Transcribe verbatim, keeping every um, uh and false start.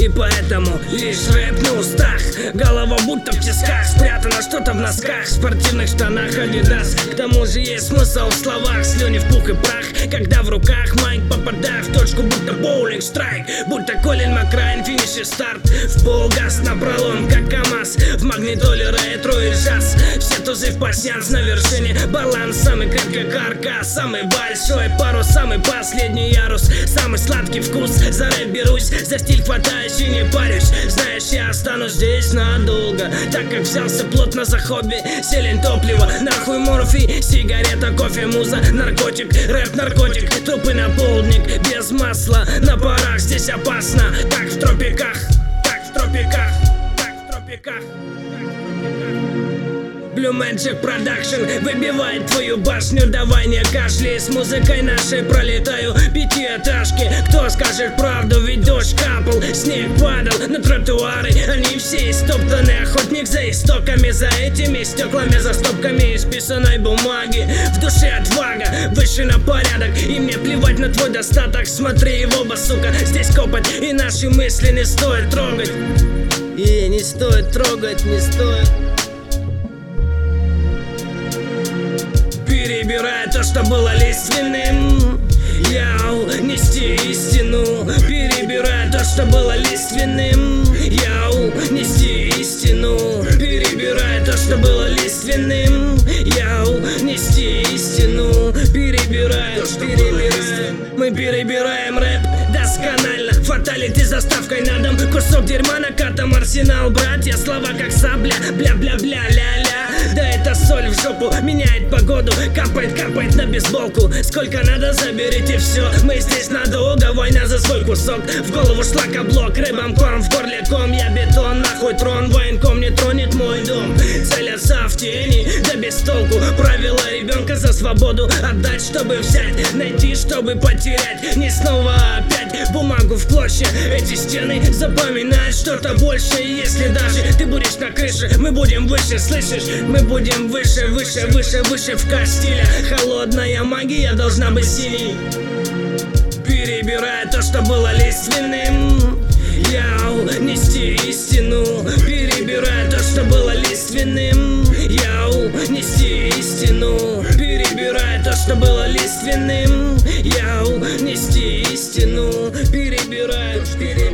И поэтому лишь рэп на устах, голова будто в тисках, спрятано что-то в носках, в спортивных штанах Адидас. К тому же есть смысл в словах, слюни в пух и прах, когда в руках майк, попадая в точку, будто боулинг страйк, будто Колин Макрайн, финиш и старт. В полгаз на пролом, как КамАЗ, в магнитоле ретро и джаз. Все тузы в пасьянс на вершине, баланс самый крепкий каркас, самый большой парус, самый последний ярус, самый сладкий вкус. За рэп берусь, за стиль хватаюсь и не парюсь. Знаешь, я останусь здесь надолго, так как взялся плотно за хобби. Селень, топливо, нахуй морфий, сигарета, кофе, муза, наркотик, рэп, наркотик, трупы на полдник, без масла, на парах, здесь опасно, так в тропиках, так в тропиках, так в тропиках. Blue Magic Production выбивает твою башню, давай не кашляй, с музыкой нашей пролетаю пятиэтажки. Кто скажет правду, ведь дождь капал, снег падал на тротуары, они все истоптаны. Охотник за истоками, за этими стеклами, за стопками исписанной бумаги. В душе отвага, выше на порядок, и мне плевать на твой достаток. Смотри в оба, сука, здесь копоть, и наши мысли не стоит трогать. И не стоит трогать, не стоит. Перебирая то, что было лиственным, яу, нести истину. Перебирая то, что было лиственным, яу, нести истину. Перебирая то, что было лиственным, яу, нести истину. Перебирая, перебираем, мы перебираем рэп досконально. Фаталити заставкой на дом, кусок дерьма накатом, арсенал, братья, слова как сабля, бля-бля-бля-ля-ля. Да это соль в жопу, меняет погоду, капает, капает на бейсболку. Сколько надо, заберите все, мы здесь надолго, война за свой кусок. В голову шлакоблок, рыбам корм, в горле ком, я бетон, нахуй трон, военком не тронет мой дом. Целятся в тени, да без толку, правила ребенка за свободу отдать, чтобы взять, найти, чтобы потерять. Не снова опять бумагу в клочья, эти стены запоминают что-то большее. Если даже ты будешь на крыше, мы будем выше, слышишь? Мы будем выше, выше, выше, выше в кастиле. Холодная магия должна быть синей. Перебирая то, что было лиственным, яу, нести истину. Перебирая то, что было лиственным, яу, нести истину. Перебирая то, что было лиственным, яу, нести истину. Перебирая, перебирая.